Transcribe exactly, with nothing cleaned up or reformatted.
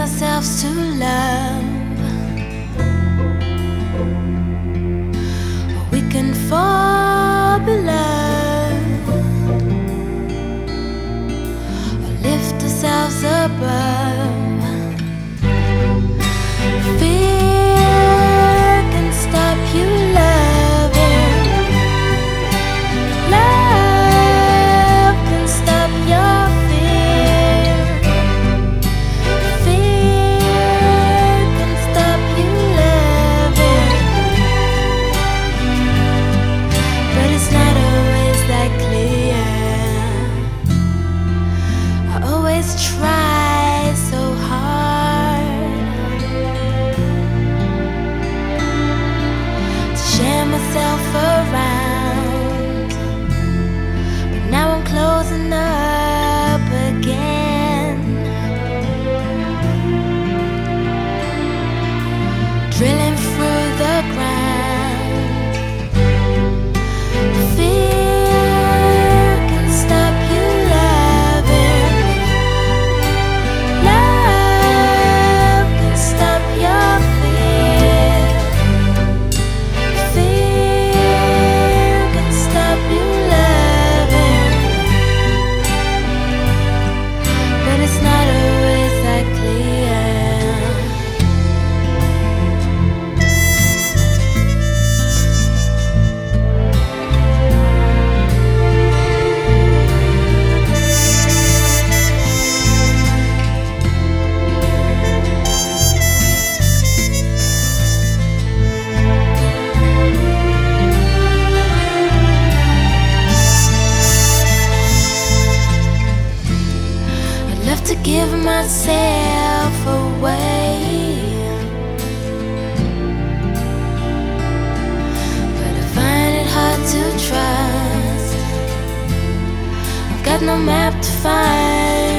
ourselves to love, or we can fall below, or lift ourselves above. Fear can stop you loving. Love can stop your fear. Fear can stop you loving. But it's not always that clear. I always try so hard to share myself around, but now I'm closing up again, drilling through the ground. Fear can stop you loving. Love can stop your fear. Fear can stop you loving. But it's not always that clear. I'd love to give myself away, but I find it hard to trust. I've got no map to find